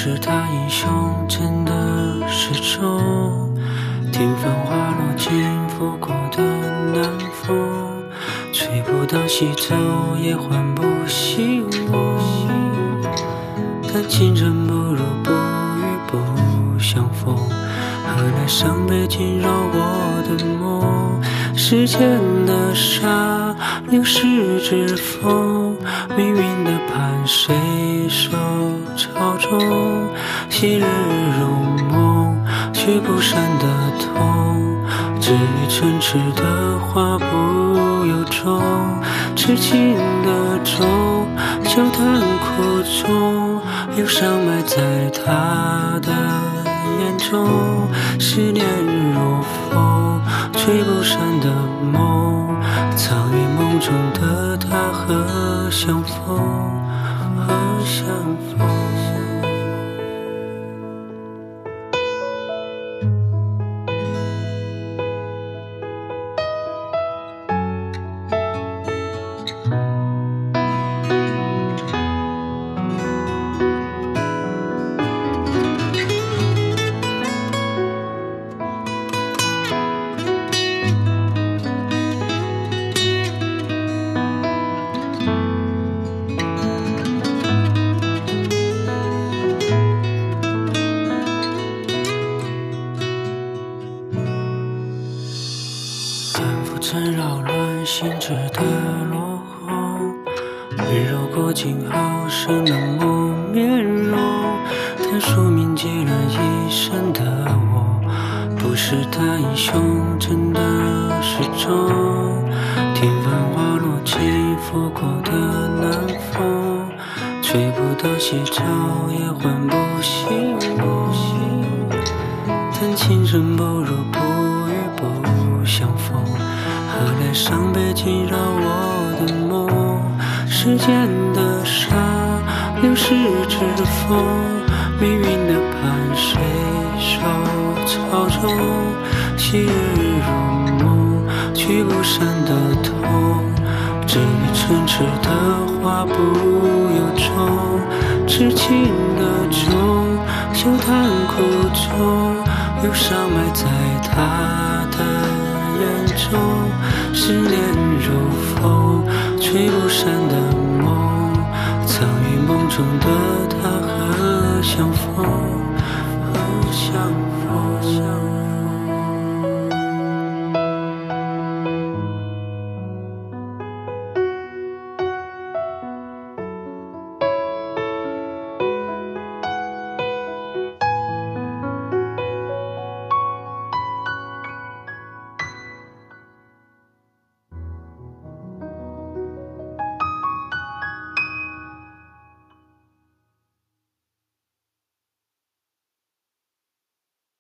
是他英雄，真的是种天翻花落尽拂过的南风，吹不到西走也唤不醒我。但情真不如不与不相逢，何来伤悲惊扰我的梦？时间的沙，流逝之风，命运的盘，谁手朝中？昔日如梦，却不散的痛。至于唇齿的话不由衷，痴情的钟，笑叹苦衷，忧伤埋在他的眼中。思念如风，吹不散的梦，藏于梦中的他和相逢，和相逢。曾扰乱心智的落红，温柔过境后生了木面容。但宿命借了一生的我，不是他英雄，真的是种天翻花落尽拂过的南风，吹不到西走也唤不醒我。但情真不如不与不相逢，何来伤悲惊扰我的梦？时间的沙，流逝之风，命运的盘，谁手操纵？昔日如梦，去不散的痛。至于唇齿的话不由衷，痴情的钟，笑叹苦衷，忧伤埋在他的眼中。思念如风，吹不散的梦，藏于梦中的他和相逢，和相逢。